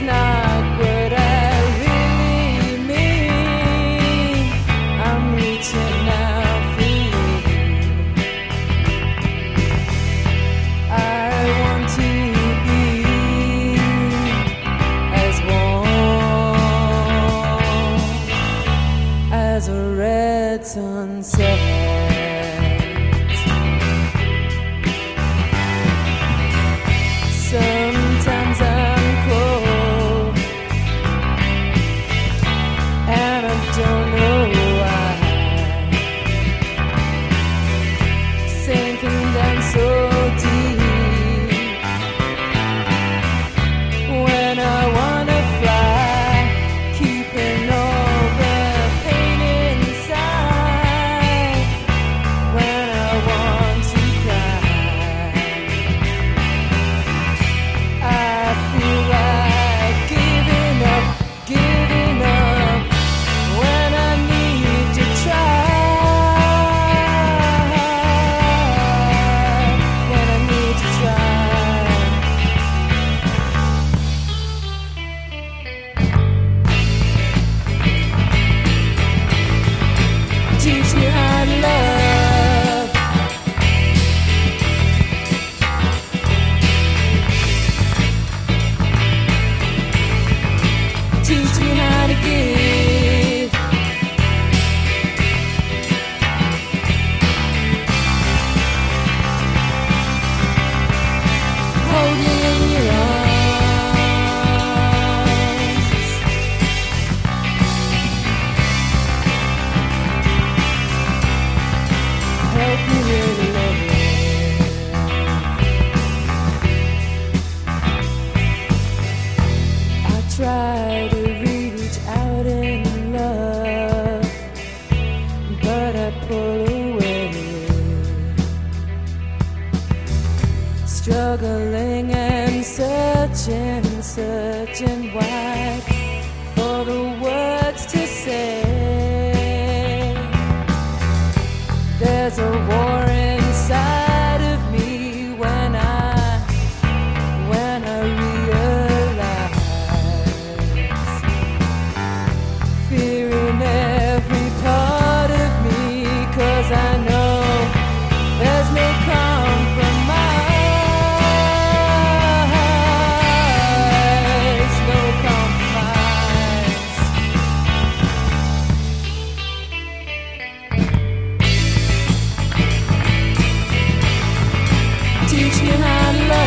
not what I really mean. I'm reaching out for you. I want to be as warm as a red sunset. Sometimes I'm cold, and I don't know why. Sinking down so deep when I wanna fly, keeping all the pain inside when I want to cry. I feel like giving up when I need to try, when I need to try. Teach me how to love. Teach me how to give. Hold me in your arms. Help me really love it. I try to reach out in love, but I pull away, struggling and searching wide for the words to say. There's a war inside of me when I realize, fear in every part of me, 'cause I know there's no compromise, no compromise. Teach me how to love.